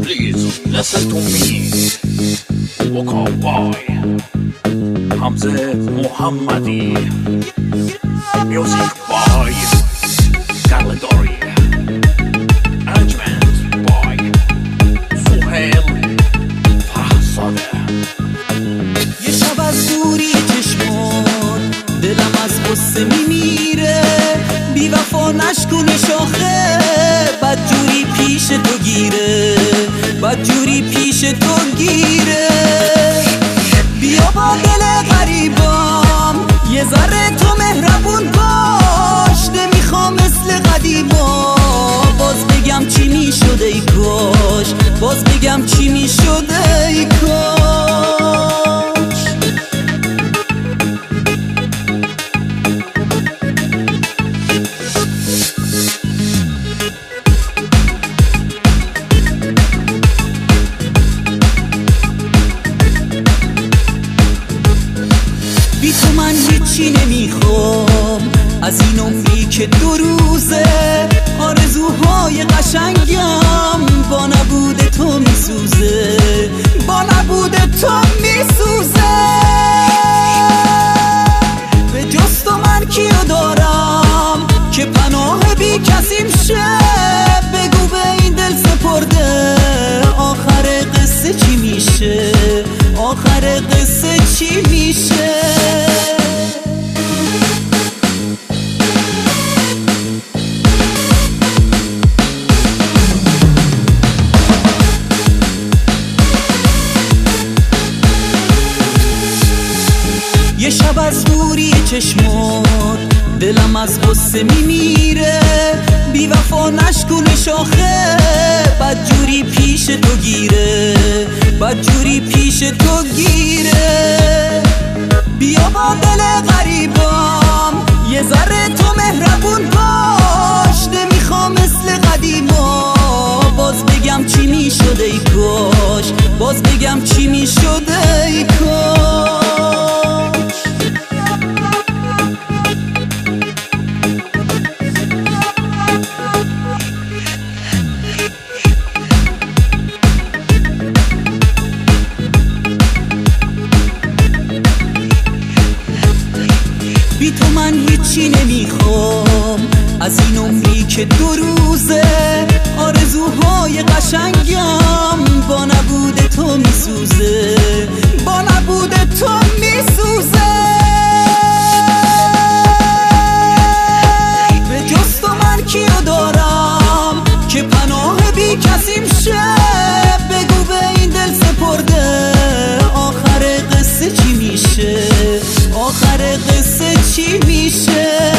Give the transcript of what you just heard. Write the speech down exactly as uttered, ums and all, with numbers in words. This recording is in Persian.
Please listen to me. Waka boy Hamze Mohammadi. Music by Galadori. Arrangement by Suhail Fahzadeh. یه شب از دوری چشمات دلم از غصه میمیره، بی وفا نشکنه شاخه بدجوری پیش تو گیره، بدجوری پیش تو گیره. بیا با دل غریبام یه ذره تو مهربون باش، نمیخوام مثل قدیما باز بگم چی میشد ای کاش، باز بگم چی میشد ای کاش. بی تو من هیچی نمیخوام از این عمری که دو روزه، آرزوهای قشنگم با نبود تو میسوزه، با نبود تو میسوزه. به جز تو من کیو دارم که پناه بی کسیم شه، بگو به این دل سپرده آخر قصه چی میشه، آخر قصه چی میشه. یه شب از دوری چشمات دلم از غصه میمیره، بی وفا نشکنه شاخه بدجوری پیش تو گیره، بدجوری پیش تو گیره. بیا با دل غریبام یه ذره تو مهربون باش، نمیخوام مثل قدیما باز بگم چی میشد ای کاش، باز بگم چی میشد ای کاش. بی تو من هیچی نمیخوام از این عمری که دو روزه، آرزوهای قشنگم با نبود تو میسوزه، با نبود تو میسوزه. به جز تو من کیو دارم که پناه بی کسیم شه، بگو به این دل سپرده آخر قصه چی میشه، آخر قصه چی میشه.